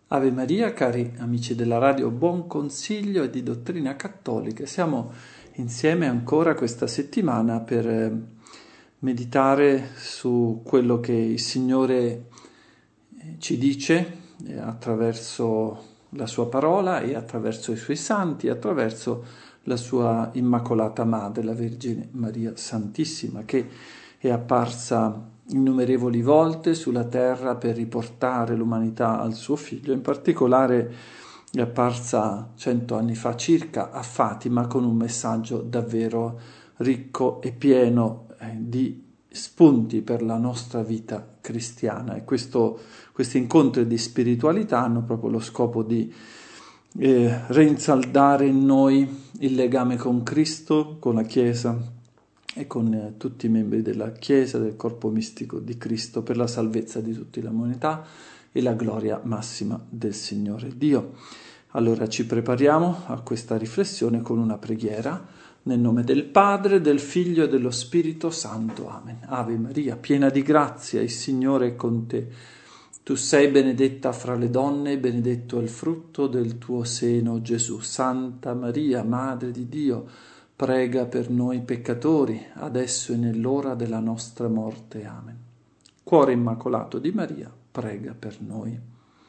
Ave Maria, cari amici della radio Buon Consiglio e di Dottrina Cattolica. Siamo insieme ancora questa settimana per meditare su quello che il Signore ci dice attraverso la sua parola e attraverso i suoi santi, attraverso la sua Immacolata Madre, la Vergine Maria Santissima, che è apparsa innumerevoli volte sulla terra per riportare l'umanità al suo figlio. In particolare è apparsa 100 anni fa circa a Fatima con un messaggio davvero ricco e pieno di spunti per la nostra vita cristiana. E questi incontri di spiritualità hanno proprio lo scopo di rinsaldare in noi il legame con Cristo, con la Chiesa e con tutti i membri della Chiesa, del corpo mistico di Cristo, per la salvezza di tutta l'umanità e la gloria massima del Signore Dio. Allora ci prepariamo a questa riflessione con una preghiera, nel nome del Padre, del Figlio e dello Spirito Santo. Amen. Ave Maria, piena di grazia, il Signore è con te. Tu sei benedetta fra le donne e benedetto è il frutto del tuo seno, Gesù. Santa Maria, Madre di Dio, prega per noi peccatori, adesso e nell'ora della nostra morte. Amen. Cuore immacolato di Maria, prega per noi.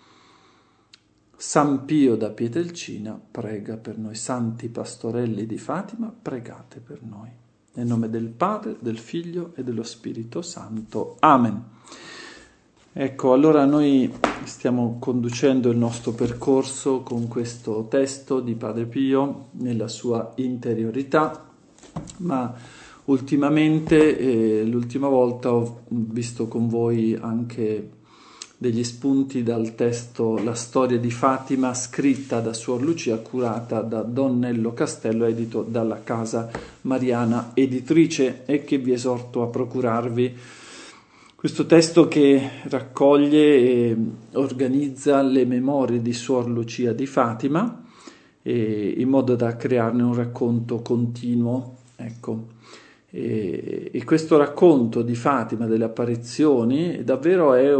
San Pio da Pietrelcina, prega per noi. Santi pastorelli di Fatima, pregate per noi. Nel nome del Padre, del Figlio e dello Spirito Santo. Amen. Ecco, allora noi stiamo conducendo il nostro percorso con questo testo di Padre Pio nella sua interiorità, ma ultimamente, l'ultima volta ho visto con voi anche degli spunti dal testo La storia di Fatima, scritta da Suor Lucia, curata da Don Nello Castello, edito dalla Casa Mariana Editrice, e che vi esorto a procurarvi. Questo testo che raccoglie e organizza le memorie di Suor Lucia di Fatima in modo da crearne un racconto continuo. Ecco. E questo racconto di Fatima, delle apparizioni, davvero è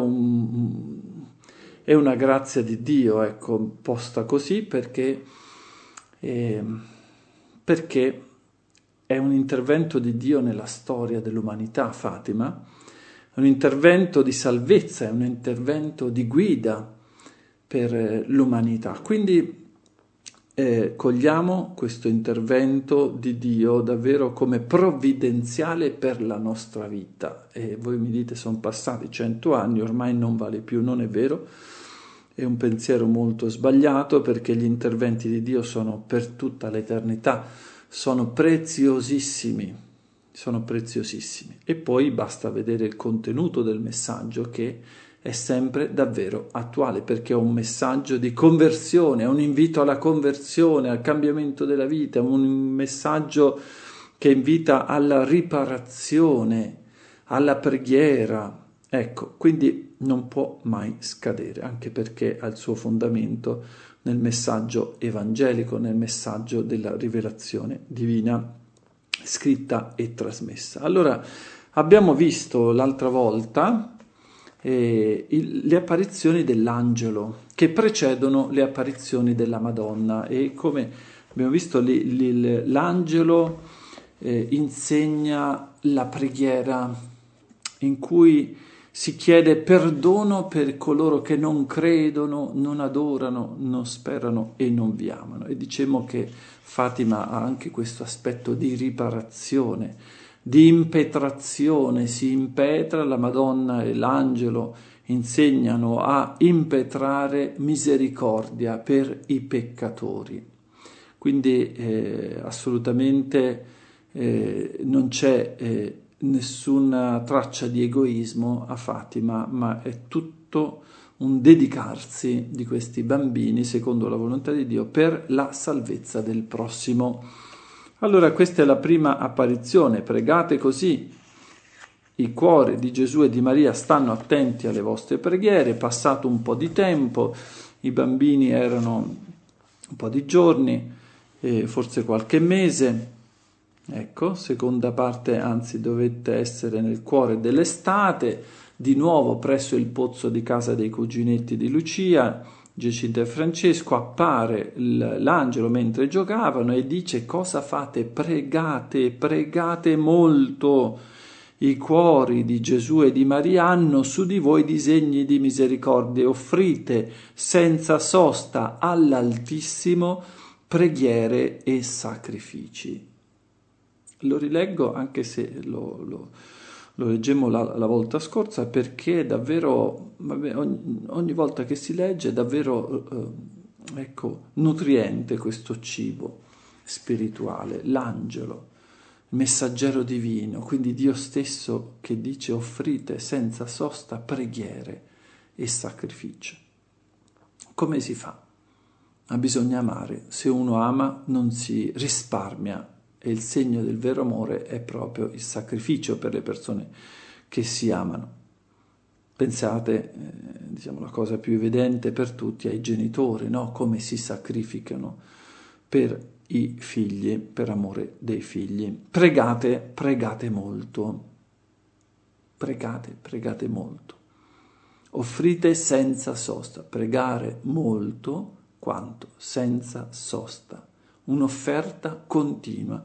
una grazia di Dio, ecco, posta così perché è un intervento di Dio nella storia dell'umanità, Fatima. È un intervento di salvezza, è un intervento di guida per l'umanità. Quindi cogliamo questo intervento di Dio davvero come provvidenziale per la nostra vita. E voi mi dite, sono passati 100 anni, ormai non vale più. Non è vero, è un pensiero molto sbagliato, perché gli interventi di Dio sono per tutta l'eternità, sono preziosissimi. E poi basta vedere il contenuto del messaggio, che è sempre davvero attuale, perché è un messaggio di conversione, è un invito alla conversione, al cambiamento della vita, è un messaggio che invita alla riparazione, alla preghiera. Ecco, quindi non può mai scadere, anche perché ha il suo fondamento nel messaggio evangelico, nel messaggio della rivelazione divina scritta e trasmessa. Allora, abbiamo visto l'altra volta le apparizioni dell'angelo che precedono le apparizioni della Madonna, e come abbiamo visto l'angelo insegna la preghiera in cui si chiede perdono per coloro che non credono, non adorano, non sperano e non vi amano. E dicemmo che Fatima ha anche questo aspetto di riparazione, di impetrazione. Si impetra, la Madonna e l'angelo insegnano a impetrare misericordia per i peccatori. Quindi assolutamente non c'è nessuna traccia di egoismo a Fatima, ma è tutto un dedicarsi di questi bambini secondo la volontà di Dio per la salvezza del prossimo. Allora, questa è la prima apparizione. Pregate così. I cuori di Gesù e di Maria stanno attenti alle vostre preghiere. Passato un po' di tempo, i bambini erano un po' di giorni, forse qualche mese. Ecco, seconda parte, anzi dovette essere nel cuore dell'estate, di nuovo presso il pozzo di casa dei cuginetti di Lucia, Giacinta e Francesco, appare l'angelo mentre giocavano e dice: cosa fate? Pregate, pregate molto. I cuori di Gesù e di Maria hanno su di voi disegni di misericordia. Offrite senza sosta all'Altissimo preghiere e sacrifici. Lo rileggo anche se lo leggemmo la volta scorsa, perché è davvero, ogni volta che si legge è davvero nutriente questo cibo spirituale, l'angelo, il messaggero divino, quindi Dio stesso che dice: offrite senza sosta preghiere e sacrificio. Come si fa? Ma bisogna amare. Se uno ama non si risparmia. E il segno del vero amore è proprio il sacrificio per le persone che si amano. Pensate, la cosa più evidente per tutti, ai genitori, no? Come si sacrificano per i figli, per amore dei figli. Pregate, pregate molto. Pregate, pregate molto. Offrite senza sosta. Pregare molto, quanto? Senza sosta. Un'offerta continua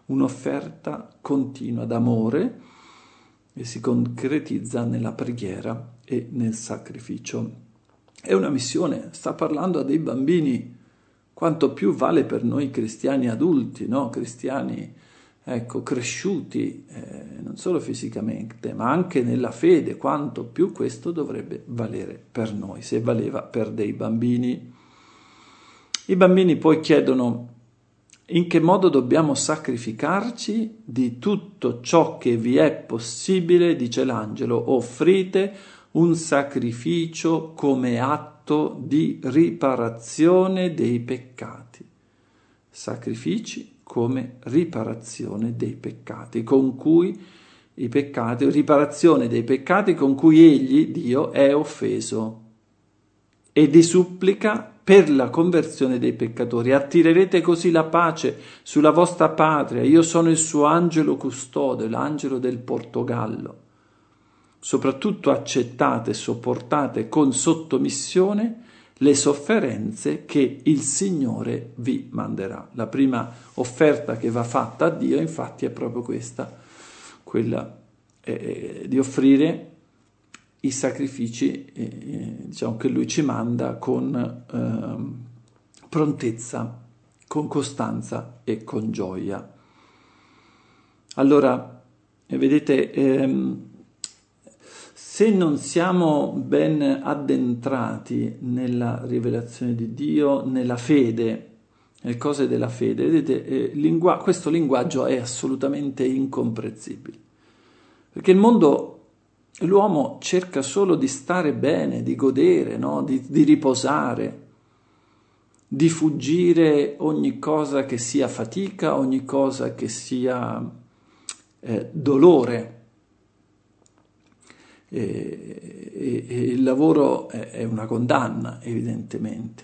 d'amore e si concretizza nella preghiera e nel sacrificio. È una missione, sta parlando a dei bambini, quanto più vale per noi cristiani adulti, no? Cristiani, cresciuti, non solo fisicamente, ma anche nella fede, quanto più questo dovrebbe valere per noi, se valeva per dei bambini. I bambini poi chiedono: in che modo dobbiamo sacrificarci? Di tutto ciò che vi è possibile, dice l'angelo, offrite un sacrificio come atto di riparazione dei peccati. Sacrifici come riparazione dei peccati, riparazione dei peccati con cui egli, Dio, è offeso, e di supplica per la conversione dei peccatori. Attirerete così la pace sulla vostra patria. Io sono il suo angelo custode, l'angelo del Portogallo. Soprattutto accettate e sopportate con sottomissione le sofferenze che il Signore vi manderà. La prima offerta che va fatta a Dio, infatti, è proprio questa, quella di offrire i sacrifici che Lui ci manda con prontezza, con costanza e con gioia. Allora, vedete, se non siamo ben addentrati nella rivelazione di Dio, nella fede, nelle cose della fede, vedete, questo linguaggio è assolutamente incomprensibile, perché l'uomo cerca solo di stare bene, di godere, no? di riposare, di fuggire ogni cosa che sia fatica, ogni cosa che sia dolore. E il lavoro è una condanna, evidentemente.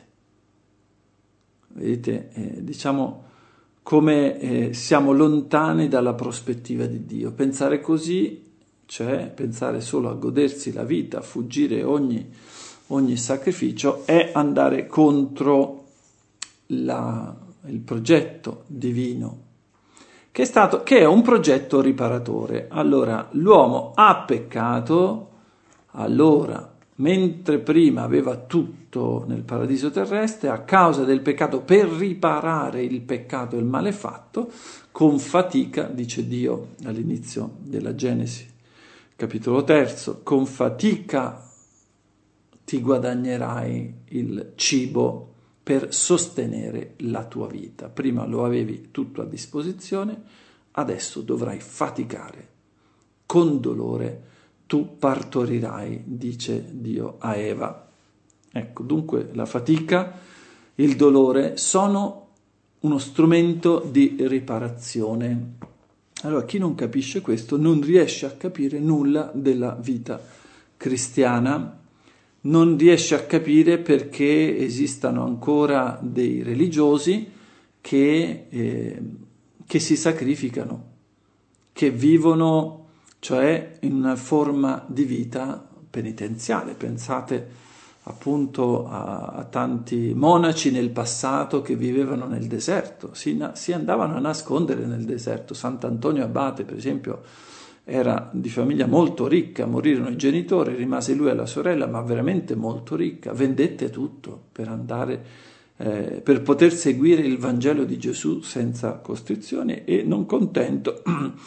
Vedete, come siamo lontani dalla prospettiva di Dio. Pensare così, cioè pensare solo a godersi la vita, a fuggire ogni sacrificio, è andare contro il progetto divino, che è un progetto riparatore. Allora, l'uomo ha peccato, allora, mentre prima aveva tutto nel paradiso terrestre, a causa del peccato, per riparare il peccato e il male fatto, con fatica, dice Dio all'inizio della Genesi, capitolo 3, con fatica ti guadagnerai il cibo per sostenere la tua vita. Prima lo avevi tutto a disposizione, adesso dovrai faticare. Con dolore tu partorirai, dice Dio a Eva. Ecco, dunque la fatica, il dolore sono uno strumento di riparazione. Allora, chi non capisce questo non riesce a capire nulla della vita cristiana, non riesce a capire perché esistano ancora dei religiosi che si sacrificano, che vivono, cioè, in una forma di vita penitenziale. Pensate appunto a tanti monaci nel passato che vivevano nel deserto, si andavano a nascondere nel deserto. Sant'Antonio Abate, per esempio, era di famiglia molto ricca, morirono i genitori, rimase lui e la sorella, ma veramente molto ricca, vendette tutto per andare, per poter seguire il Vangelo di Gesù senza costrizioni, e non contento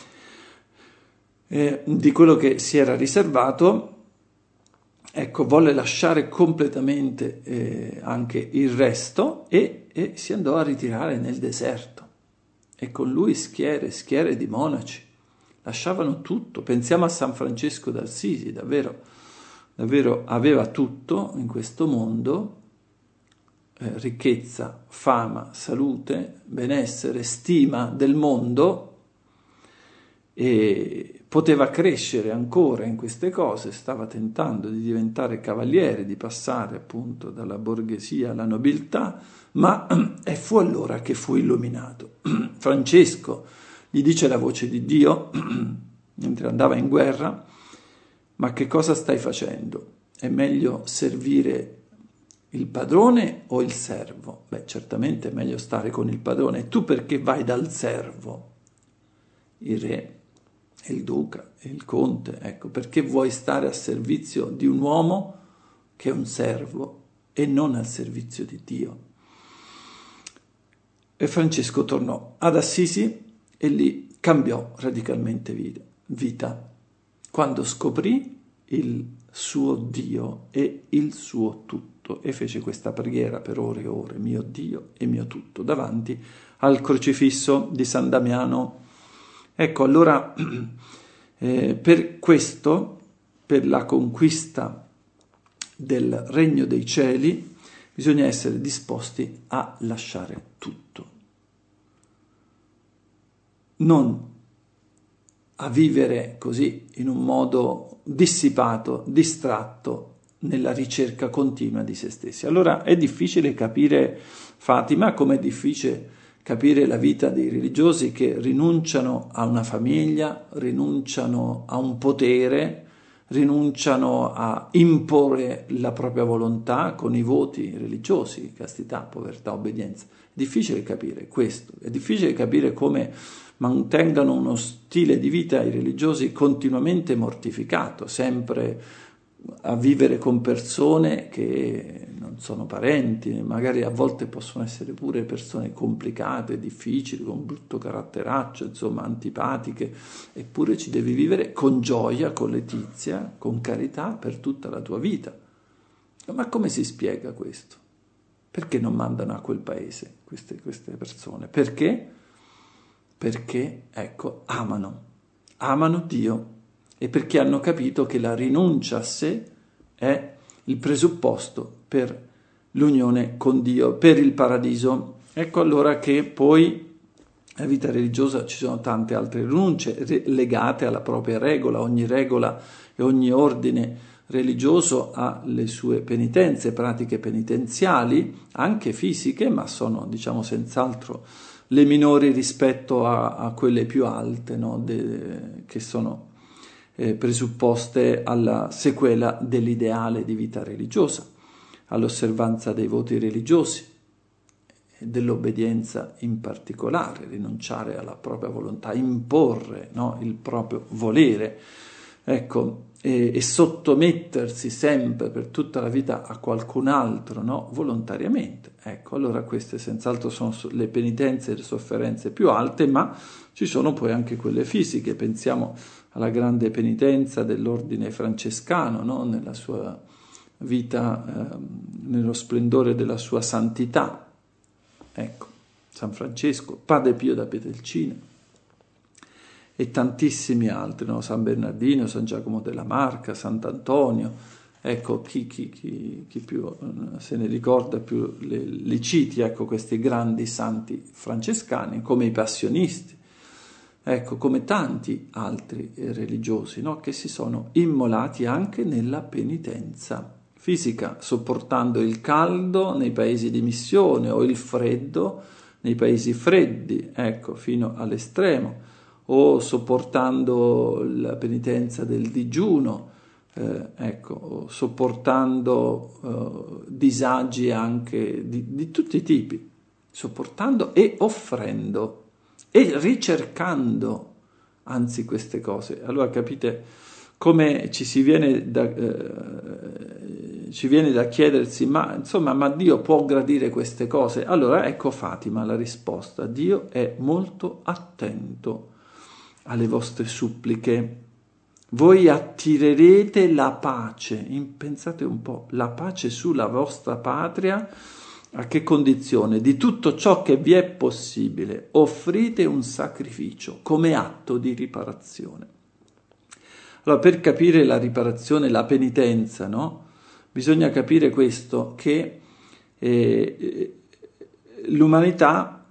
di quello che si era riservato, ecco, volle lasciare completamente anche il resto e si andò a ritirare nel deserto, e con lui schiere di monaci. Lasciavano tutto. Pensiamo a San Francesco d'Assisi, davvero aveva tutto in questo mondo, ricchezza, fama, salute, benessere, stima del mondo, e poteva crescere ancora in queste cose, stava tentando di diventare cavaliere, di passare appunto dalla borghesia alla nobiltà, ma fu allora che fu illuminato. Francesco gli dice la voce di Dio, mentre andava in guerra: ma che cosa stai facendo? È meglio servire il padrone o il servo? Beh, certamente è meglio stare con il padrone. E tu perché vai dal servo? Il re, il duca, il conte, ecco, perché vuoi stare a servizio di un uomo che è un servo e non al servizio di Dio? E Francesco tornò ad Assisi e lì cambiò radicalmente vita, quando scoprì il suo Dio e il suo tutto, e fece questa preghiera per ore e ore: mio Dio e mio tutto, davanti al crocifisso di San Damiano. Ecco, allora per questo, per la conquista del regno dei cieli, bisogna essere disposti a lasciare tutto. Non a vivere così in un modo dissipato, distratto, nella ricerca continua di se stessi. Allora è difficile capire, Fatima, come è difficile capire la vita dei religiosi che rinunciano a una famiglia, rinunciano a un potere, rinunciano a imporre la propria volontà con i voti religiosi, castità, povertà, obbedienza. È difficile capire questo, è difficile capire come mantengano uno stile di vita i religiosi continuamente mortificato, sempre a vivere con persone che non sono parenti, magari a volte possono essere pure persone complicate, difficili, con brutto caratteraccio, insomma antipatiche, eppure ci devi vivere con gioia, con letizia, con carità per tutta la tua vita. Ma come si spiega questo? Perché non mandano a quel paese queste persone? Perché? Perché, ecco, amano Dio, e perché hanno capito che la rinuncia a sé è il presupposto per l'unione con Dio, per il paradiso. Ecco allora che poi nella vita religiosa ci sono tante altre rinunce legate alla propria regola. Ogni regola e ogni ordine religioso ha le sue penitenze, pratiche penitenziali, anche fisiche, ma sono, diciamo, senz'altro le minori rispetto a quelle più alte, no? Che sono presupposte alla sequela dell'ideale di vita religiosa, all'osservanza dei voti religiosi, dell'obbedienza in particolare, rinunciare alla propria volontà, imporre, no? Il proprio volere, ecco, e sottomettersi sempre per tutta la vita a qualcun altro, no? Volontariamente. Ecco, allora queste senz'altro sono le penitenze e le sofferenze più alte, ma ci sono poi anche quelle fisiche. Pensiamo alla grande penitenza dell'ordine francescano, no? Nella sua vita, nello splendore della sua santità. Ecco, San Francesco, Padre Pio da Pietrelcina e tantissimi altri, no? San Bernardino, San Giacomo della Marca, Sant'Antonio. Ecco, chi più se ne ricorda più li citi, ecco, questi grandi santi francescani, come i passionisti, ecco, come tanti altri religiosi, no? Che si sono immolati anche nella penitenza fisica, sopportando il caldo nei paesi di missione o il freddo nei paesi freddi, ecco, fino all'estremo, o sopportando la penitenza del digiuno, ecco, sopportando disagi anche di tutti i tipi, sopportando e offrendo e ricercando anzi queste cose. Allora capite come ci viene da chiedersi, ma insomma, ma Dio può gradire queste cose? Allora ecco Fatima la risposta: Dio è molto attento alle vostre suppliche. Voi attirerete la pace, pensate un po', la pace sulla vostra patria. A che condizione? Di tutto ciò che vi è possibile, offrite un sacrificio come atto di riparazione. Allora, per capire la riparazione, la penitenza, no? Bisogna capire questo, che l'umanità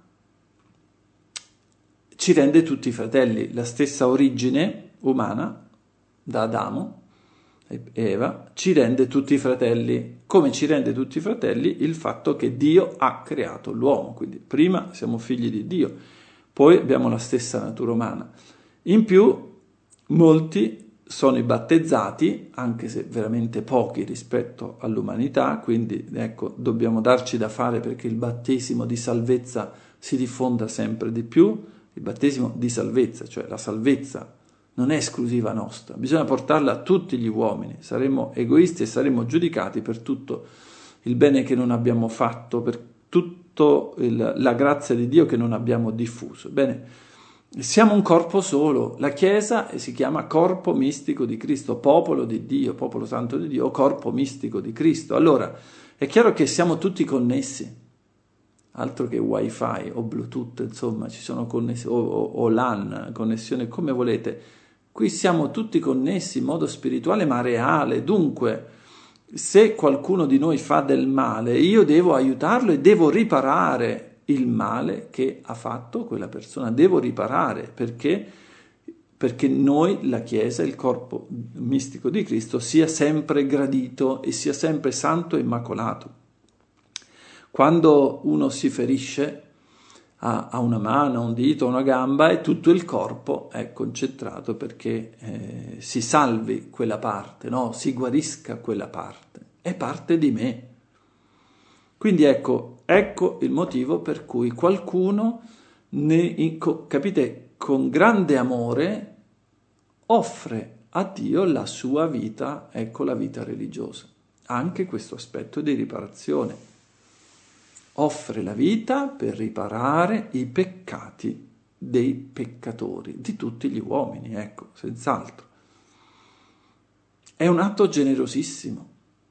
ci rende tutti fratelli, la stessa origine umana, da Adamo e Eva, ci rende tutti fratelli. Come ci rende tutti fratelli? Il fatto che Dio ha creato l'uomo, quindi prima siamo figli di Dio, poi abbiamo la stessa natura umana. In più, molti sono i battezzati, anche se veramente pochi rispetto all'umanità, quindi ecco, dobbiamo darci da fare perché il battesimo di salvezza si diffonda sempre di più, il battesimo di salvezza, cioè la salvezza non è esclusiva nostra, bisogna portarla a tutti gli uomini, saremmo egoisti e saremmo giudicati per tutto il bene che non abbiamo fatto, per tutta la grazia di Dio che non abbiamo diffuso. Bene, siamo un corpo solo, la Chiesa si chiama corpo mistico di Cristo, popolo di Dio, popolo santo di Dio, corpo mistico di Cristo. Allora, è chiaro che siamo tutti connessi, altro che wifi o bluetooth, insomma, ci sono connessioni, o LAN, connessione come volete. Qui siamo tutti connessi in modo spirituale ma reale, dunque se qualcuno di noi fa del male, io devo aiutarlo e devo riparare il male che ha fatto quella persona, devo riparare perché noi, la Chiesa, il corpo mistico di Cristo, sia sempre gradito e sia sempre santo e immacolato. Quando uno si ferisce a una mano, a un dito, a una gamba, e tutto il corpo è concentrato perché si salvi quella parte, no? Si guarisca quella parte, è parte di me. Quindi ecco il motivo per cui qualcuno, capite, con grande amore offre a Dio la sua vita, ecco la vita religiosa, anche questo aspetto di riparazione. Offre la vita per riparare i peccati dei peccatori, di tutti gli uomini, ecco, senz'altro. È un atto generosissimo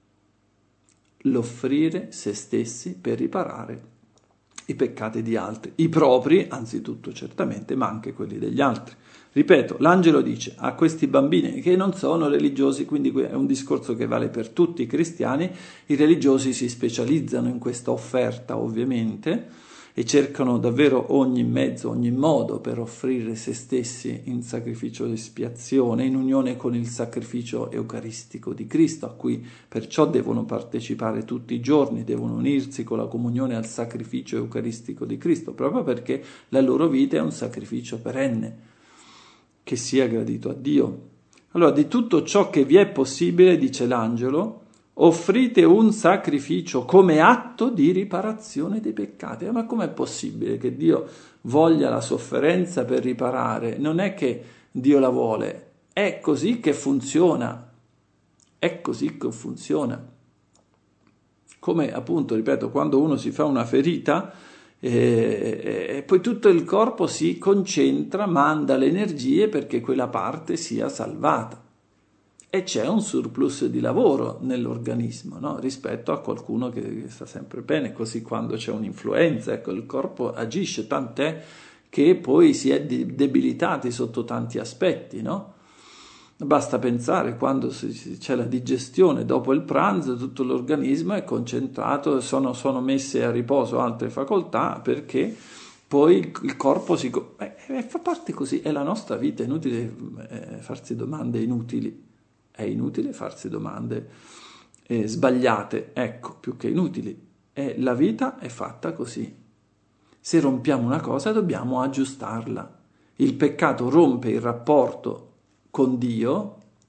l'offrire se stessi per riparare i peccati di altri, i propri anzitutto certamente, ma anche quelli degli altri. Ripeto, l'angelo dice a questi bambini che non sono religiosi, quindi è un discorso che vale per tutti i cristiani, i religiosi si specializzano in questa offerta ovviamente e cercano davvero ogni mezzo, ogni modo per offrire se stessi in sacrificio di espiazione, in unione con il sacrificio eucaristico di Cristo, a cui perciò devono partecipare tutti i giorni, devono unirsi con la comunione al sacrificio eucaristico di Cristo, proprio perché la loro vita è un sacrificio perenne, che sia gradito a Dio. Allora, di tutto ciò che vi è possibile, dice l'angelo, offrite un sacrificio come atto di riparazione dei peccati. Ma com'è possibile che Dio voglia la sofferenza per riparare? Non è che Dio la vuole, è così che funziona. È così che funziona. Come appunto, ripeto, quando uno si fa una ferita e poi tutto il corpo si concentra, manda le energie perché quella parte sia salvata. E c'è un surplus di lavoro nell'organismo, no? Rispetto a qualcuno che sta sempre bene, così quando c'è un'influenza, ecco, il corpo agisce, tant'è che poi si è debilitati sotto tanti aspetti, no? Basta pensare, quando c'è la digestione dopo il pranzo, tutto l'organismo è concentrato, sono messe a riposo altre facoltà perché poi il corpo fa parte così, è la nostra vita, è inutile farsi domande inutili. È inutile farsi domande sbagliate, ecco, più che inutili. La vita è fatta così. Se rompiamo una cosa dobbiamo aggiustarla. Il peccato rompe il rapporto con Dio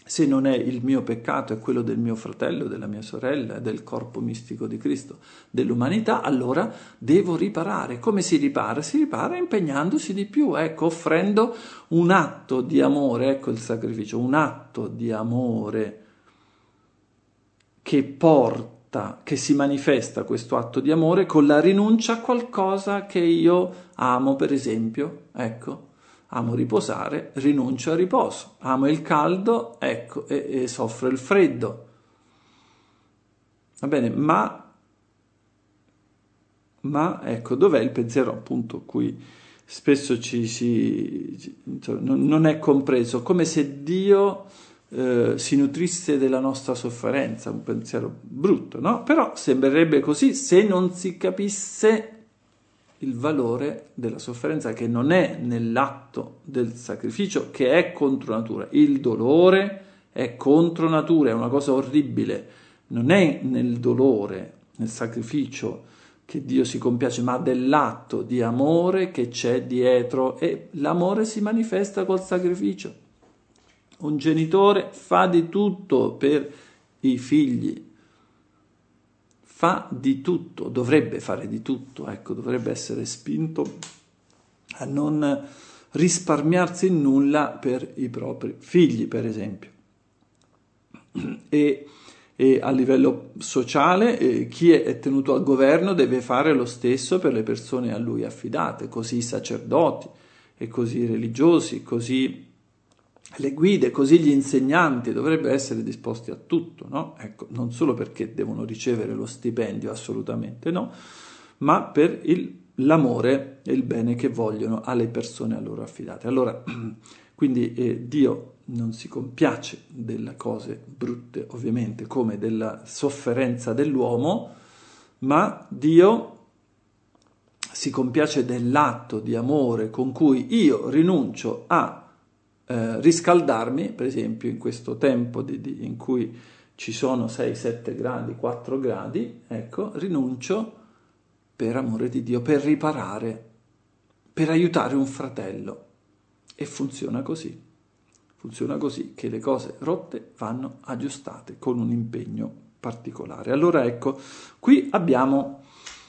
se non è il mio peccato, è quello del mio fratello, della mia sorella, del corpo mistico di Cristo, dell'umanità, allora devo riparare. Come si ripara? Si ripara impegnandosi di più, ecco, offrendo un atto di amore, ecco il sacrificio, un atto di amore che porta, che si manifesta questo atto di amore con la rinuncia a qualcosa che io amo, per esempio, ecco. Amo riposare, rinuncio al riposo. Amo il caldo, ecco, e soffro il freddo. Va bene, ma ecco, dov'è il pensiero appunto cui spesso non è compreso, come se Dio si nutrisse della nostra sofferenza, un pensiero brutto, no? Però sembrerebbe così se non si capisse il valore della sofferenza, che non è nell'atto del sacrificio, che è contro natura. Il dolore è contro natura, è una cosa orribile. Non è nel dolore, nel sacrificio, che Dio si compiace, ma dell'atto di amore che c'è dietro, e l'amore si manifesta col sacrificio. Un genitore fa di tutto per i figli, fa di tutto, dovrebbe fare di tutto, ecco, dovrebbe essere spinto a non risparmiarsi in nulla per i propri figli, per esempio. E a livello sociale, chi è tenuto al governo deve fare lo stesso per le persone a lui affidate, così i sacerdoti, e così i religiosi, così le guide, così gli insegnanti dovrebbero essere disposti a tutto, no? Ecco, non solo perché devono ricevere lo stipendio, assolutamente no, ma per l'amore e il bene che vogliono alle persone a loro affidate. Allora, quindi Dio non si compiace delle cose brutte, ovviamente, come della sofferenza dell'uomo, ma Dio si compiace dell'atto di amore con cui io rinuncio a riscaldarmi, per esempio in questo tempo in cui ci sono 6-7 gradi, 4 gradi, ecco, rinuncio per amore di Dio, per riparare, per aiutare un fratello. E funziona così che le cose rotte vanno aggiustate con un impegno particolare. Allora ecco, qui abbiamo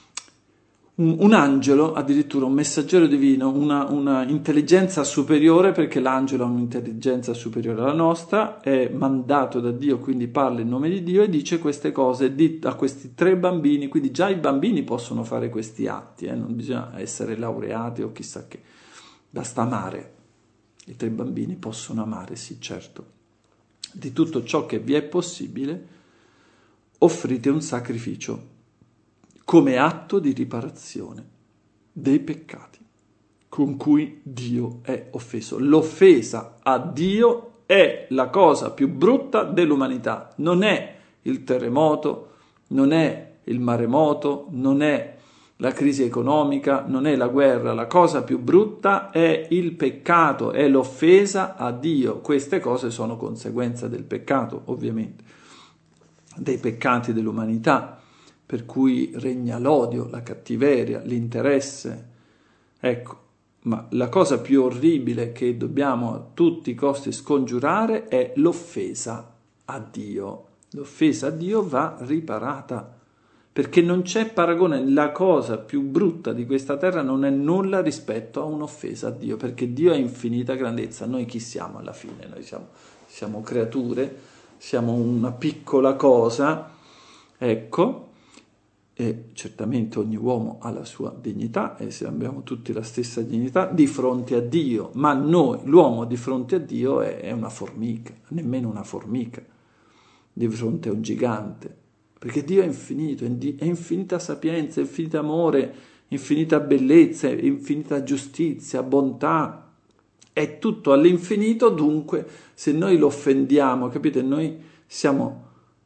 un angelo, addirittura un messaggero divino, una intelligenza superiore, perché l'angelo ha un'intelligenza superiore alla nostra, è mandato da Dio, quindi parla in nome di Dio e dice queste cose a questi 3 bambini, quindi già i bambini possono fare questi atti, non bisogna essere laureati o chissà che, basta amare. I 3 bambini possono amare, sì, certo. Di tutto ciò che vi è possibile, offrite un sacrificio come atto di riparazione dei peccati con cui Dio è offeso. L'offesa a Dio è la cosa più brutta dell'umanità. Non è il terremoto, non è il maremoto, non è la crisi economica, non è la guerra. La cosa più brutta è il peccato, è l'offesa a Dio. Queste cose sono conseguenza del peccato, ovviamente, dei peccati dell'umanità, per cui regna l'odio, la cattiveria, l'interesse. Ecco, ma la cosa più orribile che dobbiamo a tutti i costi scongiurare è l'offesa a Dio. L'offesa a Dio va riparata, perché non c'è paragone. La cosa più brutta di questa terra non è nulla rispetto a un'offesa a Dio, perché Dio è infinita grandezza. Noi chi siamo alla fine? Noi siamo creature, siamo una piccola cosa, ecco. E certamente ogni uomo ha la sua dignità e se abbiamo tutti la stessa dignità di fronte a Dio, ma noi, l'uomo di fronte a Dio è una formica, nemmeno una formica di fronte a un gigante, perché Dio è infinito, è infinita sapienza, infinito amore, infinita bellezza, infinita giustizia, bontà, è tutto all'infinito. Dunque se noi lo offendiamo, capite, noi siamo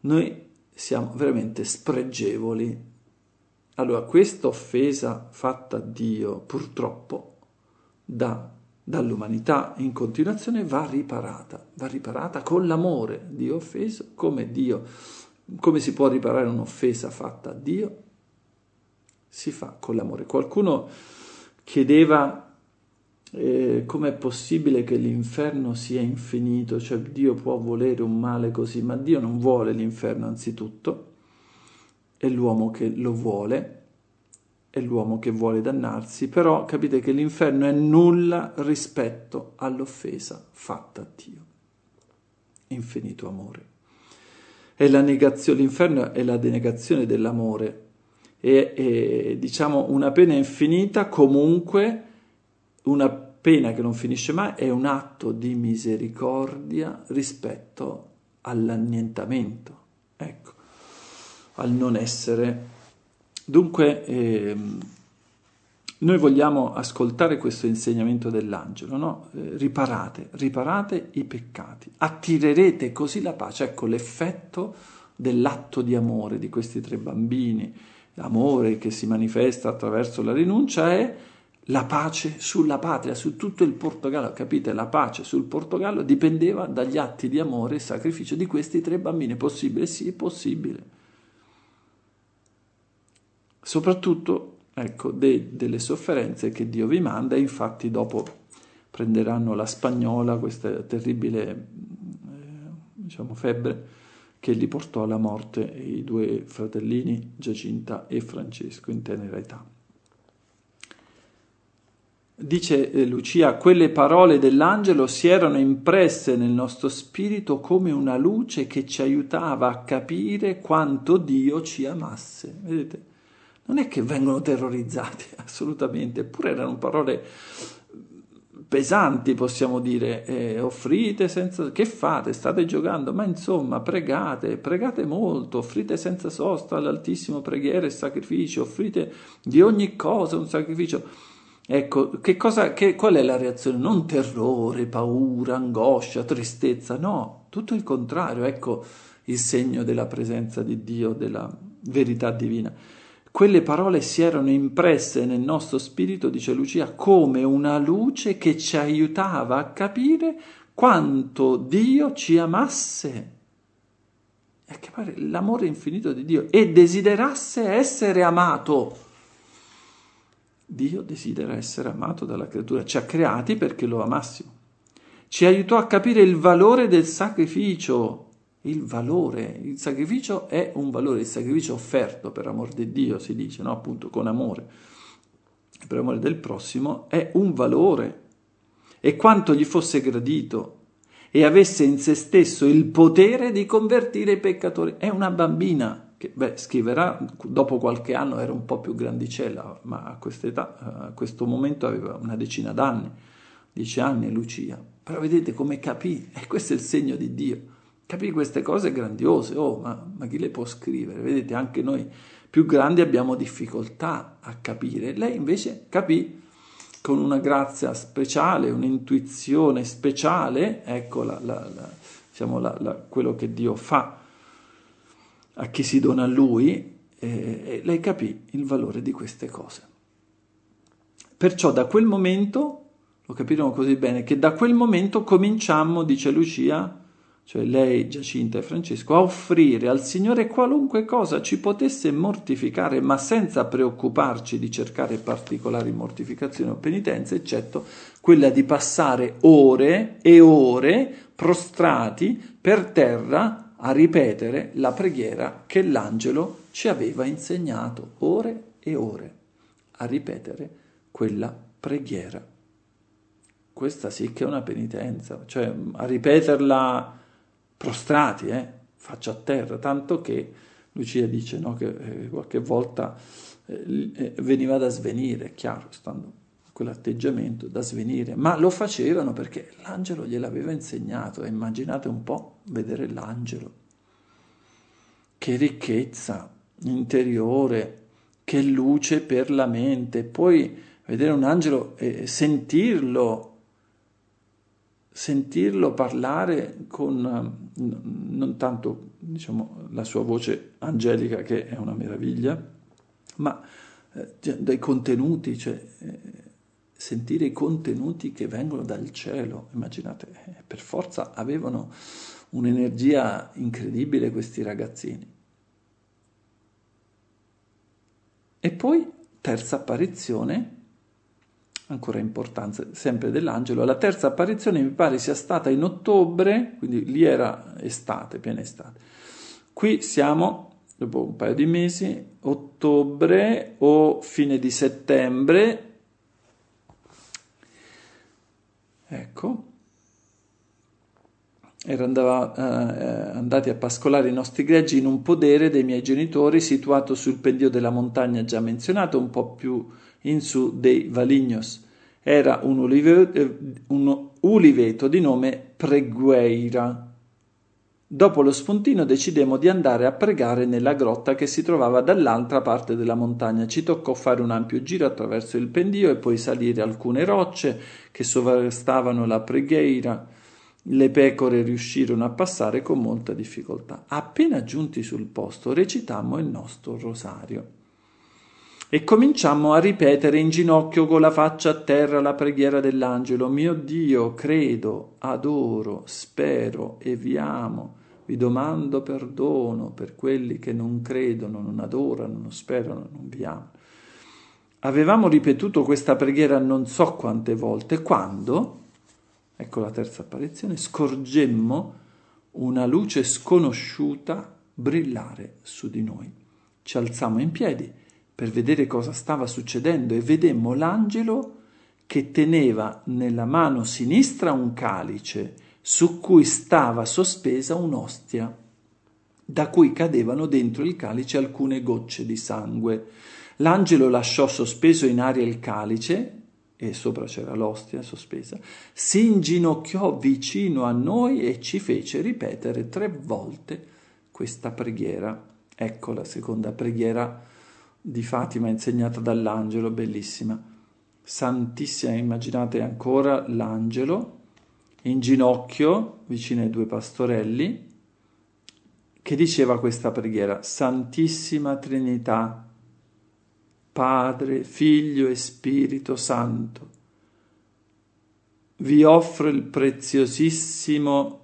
veramente spregevoli. Allora, questa offesa fatta a Dio, purtroppo, dall'umanità in continuazione va riparata con l'amore. Dio offeso, come si può riparare un'offesa fatta a Dio? Si fa con l'amore. Qualcuno chiedeva com'è possibile che l'inferno sia infinito, cioè Dio può volere un male così, ma Dio non vuole l'inferno anzitutto, è l'uomo che lo vuole, è l'uomo che vuole dannarsi, però capite che l'inferno è nulla rispetto all'offesa fatta a Dio. Infinito amore. È la negazione, l'inferno è la denegazione dell'amore, è diciamo una pena infinita, comunque una pena che non finisce mai, è un atto di misericordia rispetto all'annientamento, ecco, al non essere. Dunque, noi vogliamo ascoltare questo insegnamento dell'angelo, no? Riparate i peccati, attirerete così la pace. Ecco l'effetto dell'atto di amore di questi 3 bambini, l'amore che si manifesta attraverso la rinuncia è la pace sulla patria, su tutto il Portogallo, capite? La pace sul Portogallo dipendeva dagli atti di amore e sacrificio di questi 3 bambini. Possibile? Sì, è possibile. Soprattutto, ecco, delle sofferenze che Dio vi manda, e infatti dopo prenderanno la spagnola, questa terribile, diciamo, febbre che li portò alla morte i 2 fratellini, Giacinta e Francesco, in tenera età. Dice Lucia, quelle parole dell'angelo si erano impresse nel nostro spirito come una luce che ci aiutava a capire quanto Dio ci amasse. Vedete? Non è che vengono terrorizzati, assolutamente, eppure erano parole pesanti, possiamo dire, offrite senza... Che fate? State giocando? Ma insomma, pregate molto, offrite senza sosta all'Altissimo preghiera e sacrificio, offrite di ogni cosa un sacrificio. Ecco, qual è la reazione? Non terrore, paura, angoscia, tristezza, no, tutto il contrario, ecco il segno della presenza di Dio, della verità divina. Quelle parole si erano impresse nel nostro spirito, dice Lucia, come una luce che ci aiutava a capire quanto Dio ci amasse, e che pare l'amore infinito di Dio, e desiderasse essere amato. Dio desidera essere amato dalla creatura, ci ha creati perché lo amassimo. Ci aiutò a capire il valore del sacrificio. Il sacrificio è un valore, il sacrificio offerto per amor di Dio, si dice, no? Appunto con amore, per amore del prossimo, è un valore. E quanto gli fosse gradito e avesse in se stesso il potere di convertire i peccatori. È una bambina che, scriverà, dopo qualche anno era un po' più grandicella, ma a questa età, a questo momento aveva una decina d'anni, 10 anni Lucia. Però vedete come capì, e questo è il segno di Dio. Capì queste cose grandiose, ma chi le può scrivere? Vedete, anche noi più grandi abbiamo difficoltà a capire. Lei invece capì con una grazia speciale, un'intuizione speciale, ecco quello che Dio fa a chi si dona a Lui, e lei capì il valore di queste cose. Perciò da quel momento, lo capiremo così bene, che da quel momento cominciammo, dice Lucia, cioè lei, Giacinta e Francesco, a offrire al Signore qualunque cosa ci potesse mortificare, ma senza preoccuparci di cercare particolari mortificazioni o penitenze, eccetto quella di passare ore e ore prostrati per terra a ripetere la preghiera che l'angelo ci aveva insegnato, ore e ore, a ripetere quella preghiera. Questa sì che è una penitenza, cioè a ripeterla prostrati, faccia a terra, tanto che Lucia dice, no, che qualche volta veniva da svenire, è chiaro, stando in quell'atteggiamento, da svenire, ma lo facevano perché l'angelo gliel'aveva insegnato, e immaginate un po' vedere l'angelo, che ricchezza interiore, che luce per la mente, poi vedere un angelo e sentirlo parlare con non tanto, diciamo, la sua voce angelica, che è una meraviglia, ma dai contenuti, cioè sentire i contenuti che vengono dal cielo. Immaginate, per forza avevano un'energia incredibile questi ragazzini. E poi, terza apparizione, ancora importanza sempre dell'angelo. La terza apparizione mi pare sia stata in ottobre, quindi lì era estate, piena estate. Qui siamo, dopo un paio di mesi, ottobre o fine di settembre. Ecco, andati a pascolare i nostri greggi in un podere dei miei genitori situato sul pendio della montagna già menzionato, un po' più in su dei Valignos. Era un uliveto di nome Pregueira. Dopo lo spuntino decidemmo di andare a pregare nella grotta che si trovava dall'altra parte della montagna. Ci toccò fare un ampio giro attraverso il pendio e poi salire alcune rocce che sovrastavano la pregheira. Le pecore riuscirono a passare con molta difficoltà. Appena giunti sul posto recitammo il nostro rosario e cominciammo a ripetere in ginocchio con la faccia a terra la preghiera dell'angelo. Mio Dio, credo, adoro, spero e vi amo. Vi domando perdono per quelli che non credono, non adorano, non sperano, non vi amano. Avevamo ripetuto questa preghiera non so quante volte, quando, ecco la terza apparizione, scorgemmo una luce sconosciuta brillare su di noi. Ci alzammo in piedi per vedere cosa stava succedendo e vedemmo l'angelo che teneva nella mano sinistra un calice su cui stava sospesa un'ostia, da cui cadevano dentro il calice alcune gocce di sangue. L'angelo lasciò sospeso in aria il calice, e sopra c'era l'ostia sospesa, si inginocchiò vicino a noi e ci fece ripetere 3 volte questa preghiera. Ecco la seconda preghiera di Fatima insegnata dall'angelo, bellissima. Santissima, immaginate ancora l'angelo in ginocchio vicino ai 2 pastorelli che diceva questa preghiera: Santissima Trinità, Padre, Figlio e Spirito Santo, vi offro il preziosissimo,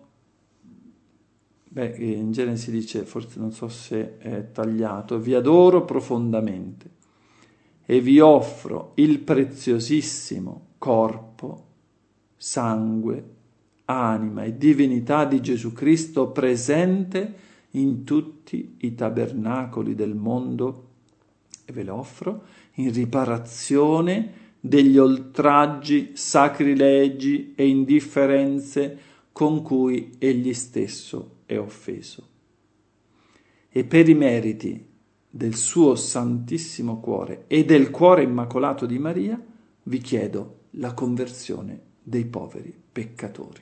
in genere si dice, forse non so se è tagliato, vi adoro profondamente e vi offro il preziosissimo corpo, sangue, anima e divinità di Gesù Cristo presente in tutti i tabernacoli del mondo, e ve lo offro in riparazione degli oltraggi, sacrilegi e indifferenze con cui egli stesso è offeso. E per i meriti del suo Santissimo Cuore e del Cuore Immacolato di Maria vi chiedo la conversione dei poveri peccatori.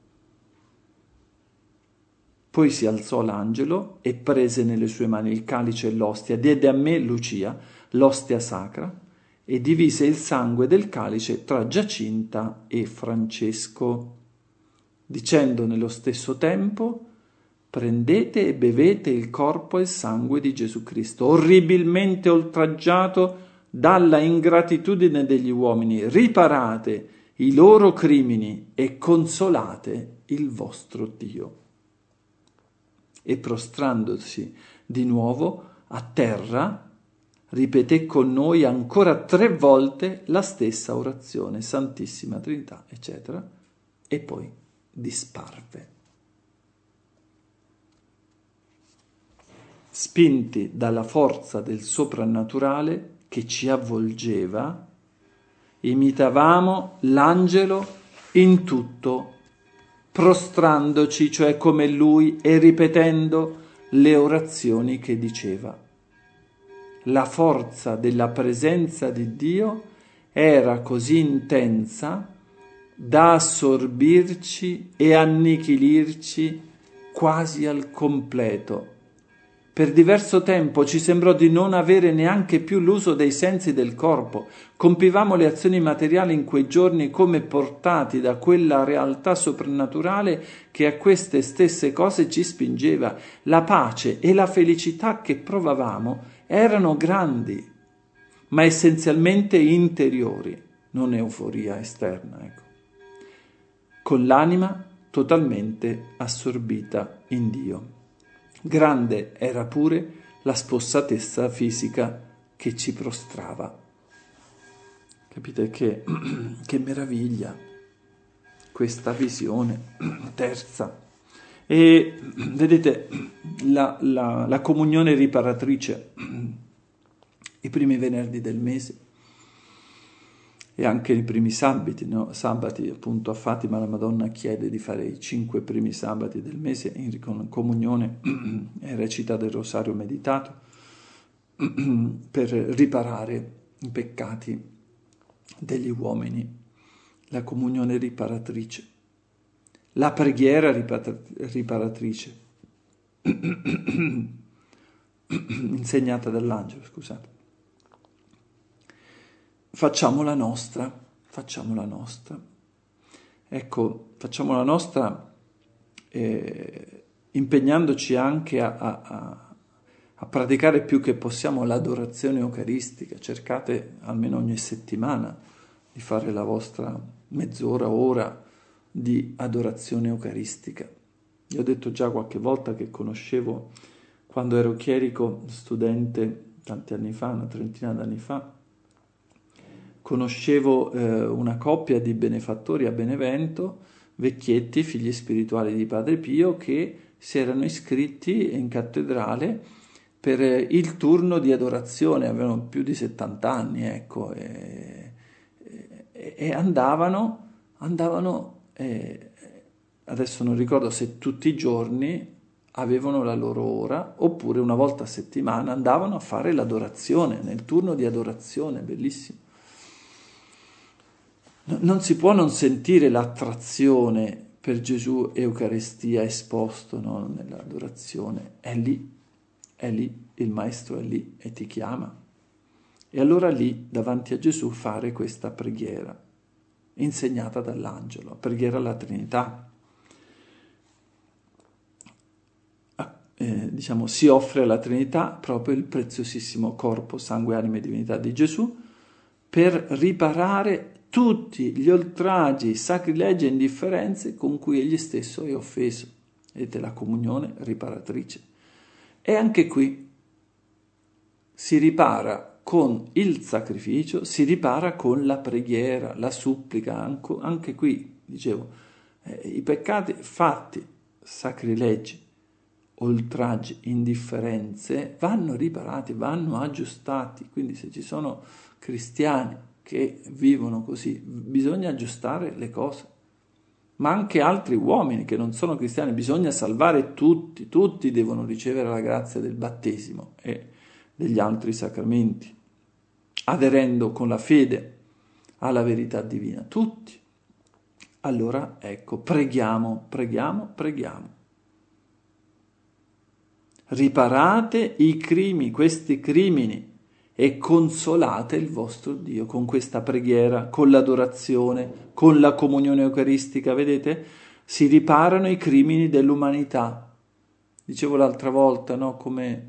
Poi si alzò l'angelo e prese nelle sue mani il calice e l'ostia, diede a me, Lucia, l'ostia sacra e divise il sangue del calice tra Giacinta e Francesco, dicendo nello stesso tempo: prendete e bevete il corpo e il sangue di Gesù Cristo, orribilmente oltraggiato dalla ingratitudine degli uomini, riparate i loro crimini e consolate il vostro Dio. E prostrandosi di nuovo a terra, ripeté con noi ancora 3 volte la stessa orazione, Santissima Trinità, eccetera, e poi disparve. Spinti dalla forza del soprannaturale che ci avvolgeva, imitavamo l'angelo in tutto, prostrandoci, cioè come lui, e ripetendo le orazioni che diceva. La forza della presenza di Dio era così intensa da assorbirci e annichilirci quasi al completo. Per diverso tempo ci sembrò di non avere neanche più l'uso dei sensi del corpo. Compivamo le azioni materiali in quei giorni come portati da quella realtà soprannaturale che a queste stesse cose ci spingeva. La pace e la felicità che provavamo erano grandi, ma essenzialmente interiori, non euforia esterna, ecco. Con l'anima totalmente assorbita in Dio. Grande era pure la spossatezza fisica che ci prostrava. Capite che meraviglia questa visione terza. E vedete la comunione riparatrice, i primi venerdì del mese e anche i primi sabati, no? Sabati appunto a Fatima la Madonna chiede di fare i 5 primi sabati del mese in comunione e recita del rosario meditato per riparare i peccati degli uomini, la comunione riparatrice, la preghiera riparatrice, insegnata dall'angelo, scusate. Facciamo la nostra. Ecco, facciamo la nostra impegnandoci anche a praticare più che possiamo l'adorazione eucaristica. Cercate almeno ogni settimana di fare la vostra mezz'ora, ora di adorazione eucaristica. Io ho detto già qualche volta che conoscevo, quando ero chierico studente, tanti anni fa, una trentina d'anni fa, conoscevo una coppia di benefattori a Benevento, vecchietti, figli spirituali di Padre Pio, che si erano iscritti in cattedrale per il turno di adorazione, avevano più di 70 anni, ecco, e andavano, adesso non ricordo se tutti i giorni avevano la loro ora, oppure una volta a settimana andavano a fare l'adorazione, nel turno di adorazione, bellissimo. Non si può non sentire l'attrazione per Gesù Eucaristia esposto, no? Nell'adorazione. È lì, il Maestro è lì e ti chiama. E allora lì, davanti a Gesù, fare questa preghiera, insegnata dall'angelo, preghiera alla Trinità. Si offre alla Trinità proprio il preziosissimo corpo, sangue, anima e divinità di Gesù per riparare tutti gli oltraggi, sacrilegi e indifferenze con cui egli stesso è offeso. Vedete la comunione riparatrice. E anche qui si ripara con il sacrificio, si ripara con la preghiera, la supplica. Anche qui, dicevo, i peccati fatti, sacrilegi, oltraggi, indifferenze, vanno riparati, vanno aggiustati. Quindi se ci sono cristiani che vivono così, bisogna aggiustare le cose. Ma anche altri uomini che non sono cristiani, bisogna salvare tutti devono ricevere la grazia del battesimo e degli altri sacramenti, aderendo con la fede alla verità divina, tutti. Allora, ecco, preghiamo. Riparate i crimini, questi crimini, e consolate il vostro Dio con questa preghiera, con l'adorazione, con la comunione eucaristica, vedete? Si riparano i crimini dell'umanità. Dicevo l'altra volta, no? Come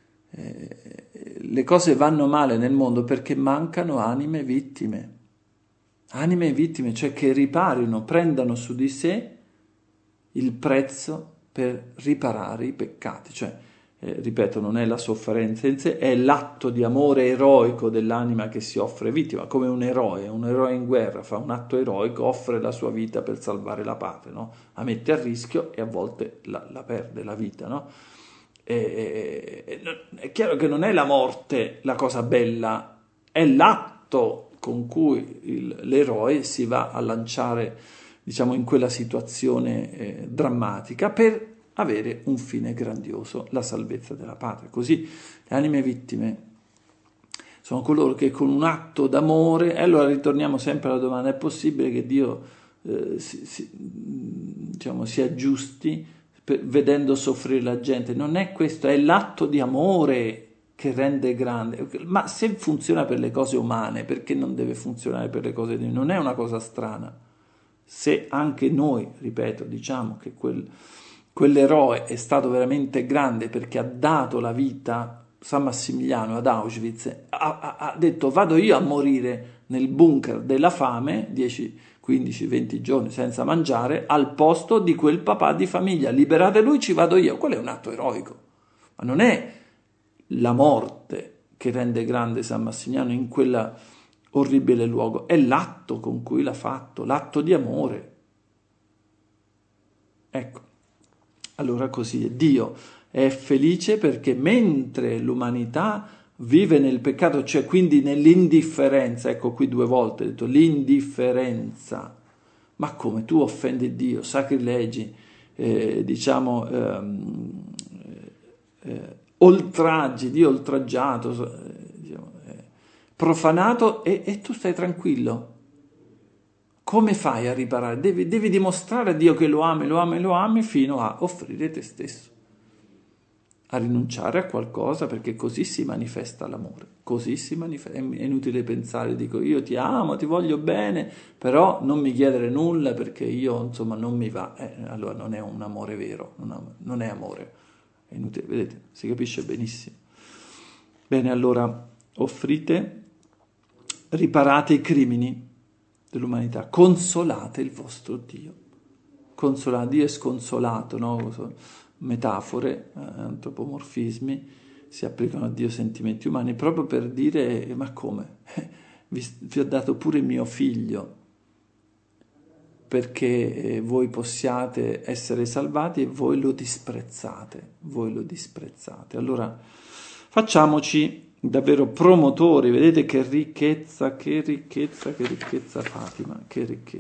le cose vanno male nel mondo perché mancano anime vittime, cioè che riparino, prendano su di sé il prezzo per riparare i peccati, cioè ripeto, non è la sofferenza in sé, è l'atto di amore eroico dell'anima che si offre vittima, come un eroe in guerra fa un atto eroico, offre la sua vita per salvare la patria, no? La mette a rischio e a volte la perde la vita, no? È chiaro che non è la morte la cosa bella, è l'atto con cui l'eroe si va a lanciare, diciamo, in quella situazione drammatica per avere un fine grandioso, la salvezza della patria. Così le anime vittime sono coloro che con un atto d'amore, e allora ritorniamo sempre alla domanda, è possibile che Dio si aggiusti vedendo soffrire la gente? Non è questo, è l'atto di amore che rende grande. Ma se funziona per le cose umane, perché non deve funzionare per le cose divine? Non è una cosa strana. Se anche noi, ripeto, diciamo che quell'eroe è stato veramente grande perché ha dato la vita, San Massimiliano ad Auschwitz, ha detto vado io a morire nel bunker della fame, 10, 15, 20 giorni senza mangiare, al posto di quel papà di famiglia, liberate lui, ci vado io. Quello è un atto eroico, ma non è la morte che rende grande San Massimiliano in quella orribile luogo, è l'atto con cui l'ha fatto, l'atto di amore. Ecco, allora così è. Dio è felice perché mentre l'umanità vive nel peccato, cioè quindi nell'indifferenza, ecco qui 2 volte ho detto l'indifferenza, ma come tu offendi Dio, sacrilegi, oltraggi, Dio oltraggiato, profanato e tu stai tranquillo. Come fai a riparare? Devi dimostrare a Dio che lo ami fino a offrire te stesso, a rinunciare a qualcosa, perché così si manifesta l'amore, così si manifesta. È inutile pensare, dico io ti amo, ti voglio bene, però non mi chiedere nulla perché io insomma non mi va, allora non è un amore vero, non è amore, è inutile, vedete, si capisce benissimo. Bene, allora offrite, riparate i crimini dell'umanità, consolate il vostro Dio. Consolate, Dio è sconsolato, no? Metafore, antropomorfismi si applicano a Dio sentimenti umani proprio per dire ma come? Vi ho dato pure mio figlio perché voi possiate essere salvati e voi lo disprezzate, Allora facciamoci davvero promotori, vedete che ricchezza Fatima, che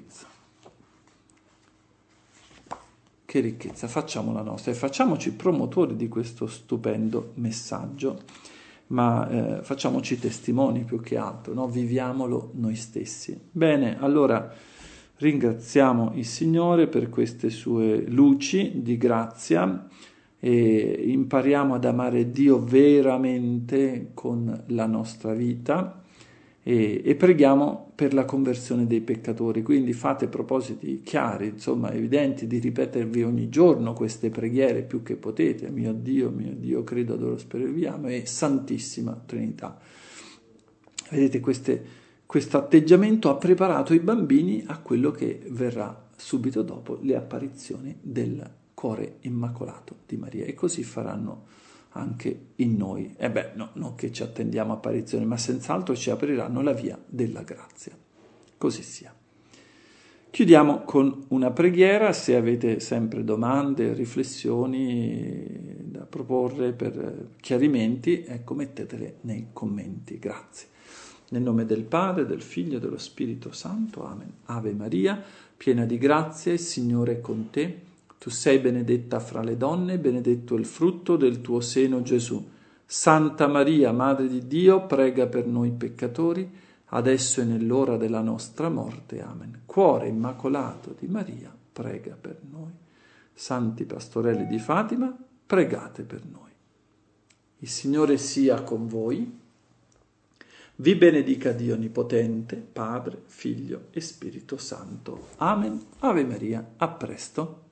ricchezza, facciamo la nostra e facciamoci promotori di questo stupendo messaggio, ma facciamoci testimoni più che altro, no? Viviamolo noi stessi. Bene, allora ringraziamo il Signore per queste sue luci di grazia e impariamo ad amare Dio veramente con la nostra vita e preghiamo per la conversione dei peccatori. Quindi fate propositi chiari, insomma evidenti, di ripetervi ogni giorno queste preghiere più che potete. Mio Dio, credo, adoro, spero e vi amo, e Santissima Trinità. Vedete, questo atteggiamento ha preparato i bambini a quello che verrà subito dopo, le apparizioni del cuore immacolato di Maria, e così faranno anche in noi. Non che ci attendiamo apparizioni, ma senz'altro ci apriranno la via della grazia. Così sia. Chiudiamo con una preghiera. Se avete sempre domande, riflessioni da proporre per chiarimenti, ecco, mettetele nei commenti. Grazie. Nel nome del Padre, del Figlio e dello Spirito Santo. Amen. Ave Maria, piena di grazia, il Signore è con te. Tu sei benedetta fra le donne, benedetto il frutto del tuo seno, Gesù. Santa Maria, Madre di Dio, prega per noi peccatori, adesso e nell'ora della nostra morte. Amen. Cuore immacolato di Maria, prega per noi. Santi pastorelli di Fatima, pregate per noi. Il Signore sia con voi. Vi benedica Dio Onnipotente, Padre, Figlio e Spirito Santo. Amen. Ave Maria, a presto.